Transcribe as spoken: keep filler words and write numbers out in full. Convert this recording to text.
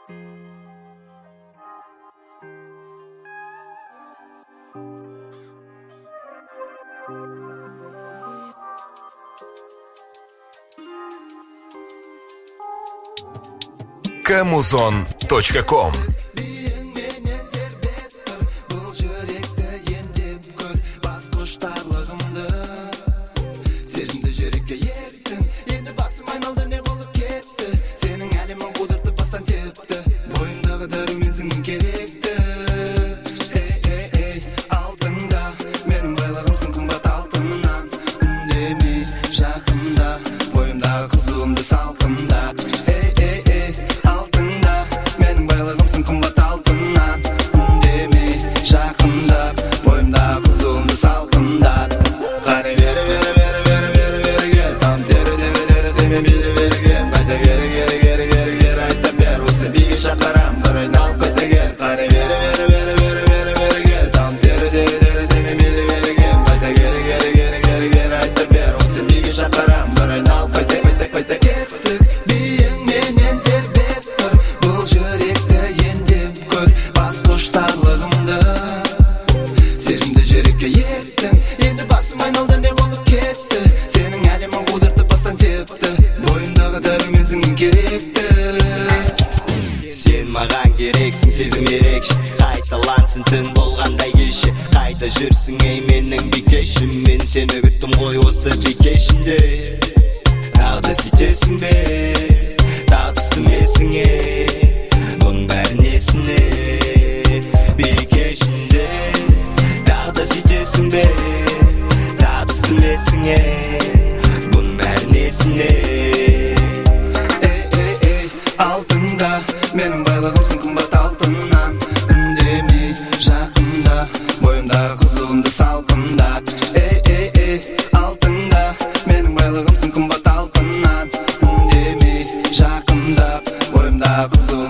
камузон точка ком. Seni güttüm koy осы бекешінде Тағы да сөйтесің бе Тағдыстым есіңе Бұның бәрі несіне Бекешінде Тағы да сөйтесің бе Тағдыстым есіңе Бұның бәрі несіне Эй, эй, эй, алтында Менің байлығымсың қымбат алтыннан Үндемей жақында Бойымдағы қызуымды салқындат Кызу